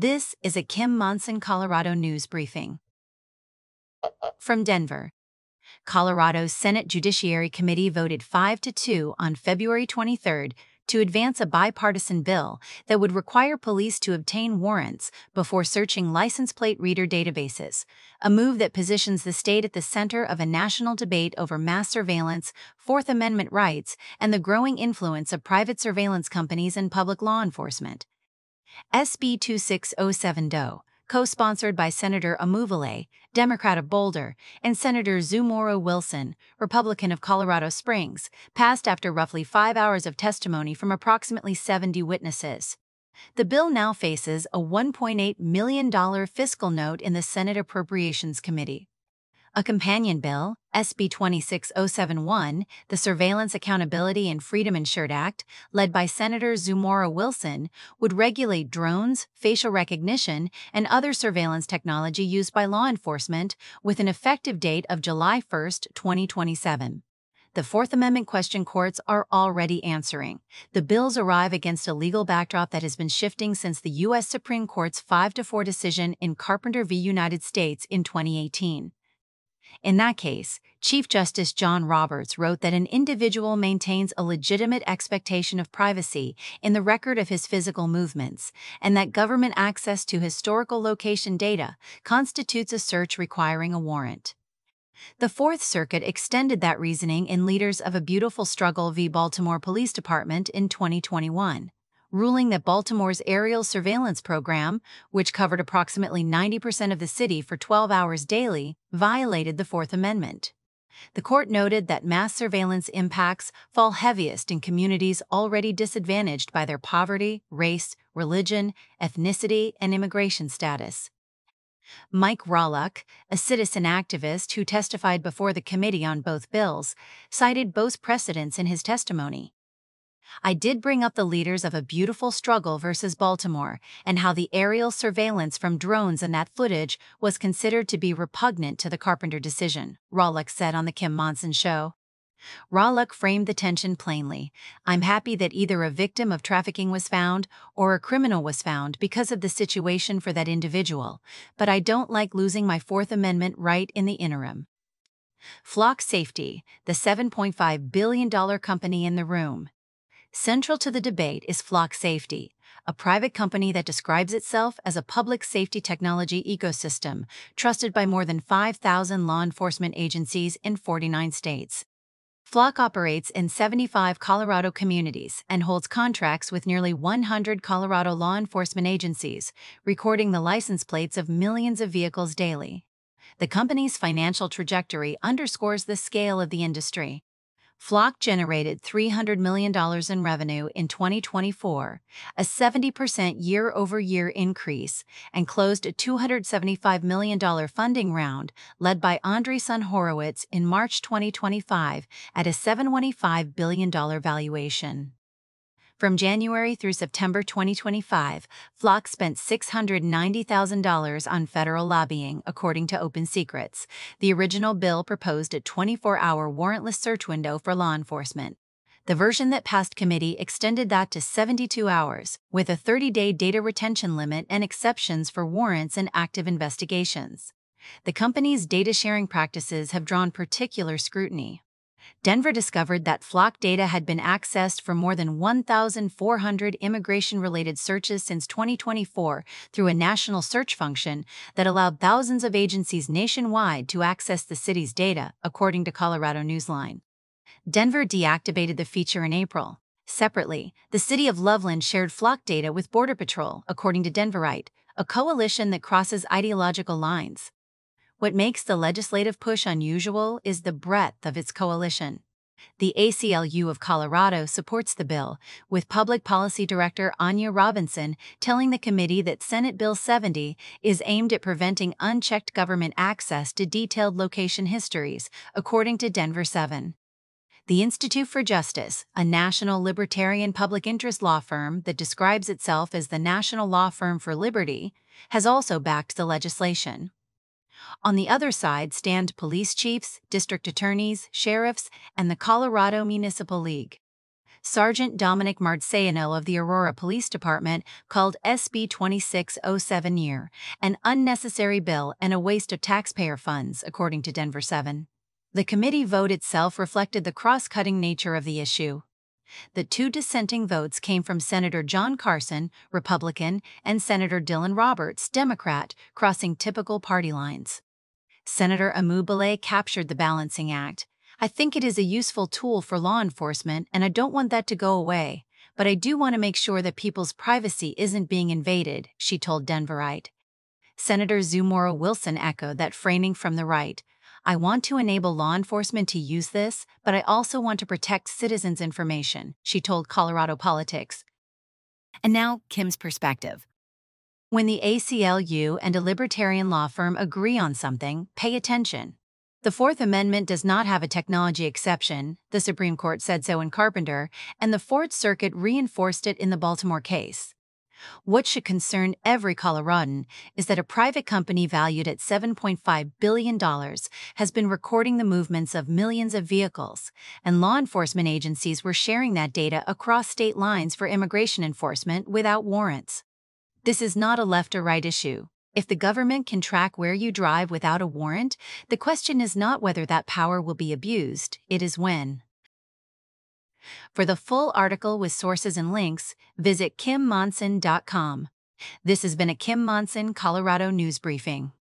This is a Kim Monson, Colorado news briefing. From Denver, Colorado's Senate Judiciary Committee voted 5-2 on February 23 to advance a bipartisan bill that would require police to obtain warrants before searching license plate reader databases, a move that positions the state at the center of a national debate over mass surveillance, Fourth Amendment rights, and the growing influence of private surveillance companies in public law enforcement. SB 2607-DO, co-sponsored by Senator Amuvale, Democrat of Boulder, and Senator Zumora Wilson, Republican of Colorado Springs, passed after roughly 5 hours of testimony from approximately 70 witnesses. The bill now faces a $1.8 million fiscal note in the Senate Appropriations Committee. A companion bill, SB 26071, the Surveillance Accountability and Freedom Insured Act, led by Senator Zumora Wilson, would regulate drones, facial recognition, and other surveillance technology used by law enforcement with an effective date of July 1, 2027. The Fourth Amendment question courts are already answering. The bills arrive against a legal backdrop that has been shifting since the U.S. Supreme Court's 5-4 decision in Carpenter v. United States in 2018. In that case, Chief Justice John Roberts wrote that an individual maintains a legitimate expectation of privacy in the record of his physical movements, and that government access to historical location data constitutes a search requiring a warrant. The Fourth Circuit extended that reasoning in Leaders of a Beautiful Struggle v. Baltimore Police Department in 2021. Ruling that Baltimore's aerial surveillance program, which covered approximately 90% of the city for 12 hours daily, violated the Fourth Amendment. The court noted that mass surveillance impacts fall heaviest in communities already disadvantaged by their poverty, race, religion, ethnicity, and immigration status. Mike Rawluck, a citizen activist who testified before the committee on both bills, cited both precedents in his testimony. I did bring up the Leaders of a Beautiful Struggle versus Baltimore and how the aerial surveillance from drones in that footage was considered to be repugnant to the Carpenter decision, Rawluck said on The Kim Monson Show. Rawluck framed the tension plainly. I'm happy that either a victim of trafficking was found or a criminal was found because of the situation for that individual, but I don't like losing my Fourth Amendment right in the interim. Flock Safety, the $7.5 billion company in the room. Central to the debate is Flock Safety, a private company that describes itself as a public safety technology ecosystem trusted by more than 5,000 law enforcement agencies in 49 states. Flock operates in 75 Colorado communities and holds contracts with nearly 100 Colorado law enforcement agencies, recording the license plates of millions of vehicles daily. The company's financial trajectory underscores the scale of the industry. Flock generated $300 million in revenue in 2024, a 70% year-over-year increase, and closed a $275 million funding round led by Andreessen Horowitz in March 2025 at a $715 billion valuation. From January through September 2025, Flock spent $690,000 on federal lobbying, according to Open Secrets. The original bill proposed a 24-hour warrantless search window for law enforcement. The version that passed committee extended that to 72 hours, with a 30-day data retention limit and exceptions for warrants and active investigations. The company's data-sharing practices have drawn particular scrutiny. Denver discovered that Flock data had been accessed for more than 1,400 immigration-related searches since 2024 through a national search function that allowed thousands of agencies nationwide to access the city's data, according to Colorado Newsline. Denver deactivated the feature in April. Separately, the city of Loveland shared Flock data with Border Patrol, according to Denverite, a coalition that crosses ideological lines. What makes the legislative push unusual is the breadth of its coalition. The ACLU of Colorado supports the bill, with Public Policy Director Anya Robinson telling the committee that Senate Bill 70 is aimed at preventing unchecked government access to detailed location histories, according to Denver 7. The Institute for Justice, a national libertarian public interest law firm that describes itself as the National Law Firm for Liberty, has also backed the legislation. On the other side stand police chiefs, district attorneys, sheriffs, and the Colorado Municipal League. Sergeant Dominic Marciano of the Aurora Police Department called SB 2607 an unnecessary bill and a waste of taxpayer funds, according to Denver 7. The committee vote itself reflected the cross-cutting nature of the issue. The two dissenting votes came from Senator John Carson, Republican, and Senator Dylan Roberts, Democrat, crossing typical party lines. Senator Amu Balay captured the balancing act. "I think it is a useful tool for law enforcement, and I don't want that to go away, but I do want to make sure that people's privacy isn't being invaded," she told Denverite. Senator Zumora Wilson echoed that framing from the right. "I want to enable law enforcement to use this, but I also want to protect citizens' information," she told Colorado Politics. And now, Kim's perspective. When the ACLU and a libertarian law firm agree on something, pay attention. The Fourth Amendment does not have a technology exception, the Supreme Court said so in Carpenter, and the Fourth Circuit reinforced it in the Baltimore case. What should concern every Coloradan is that a private company valued at $7.5 billion has been recording the movements of millions of vehicles, and law enforcement agencies were sharing that data across state lines for immigration enforcement without warrants. This is not a left or right issue. If the government can track where you drive without a warrant, the question is not whether that power will be abused, it is when. For the full article with sources and links, visit kimmonson.com. This has been a Kim Monson Colorado News Briefing.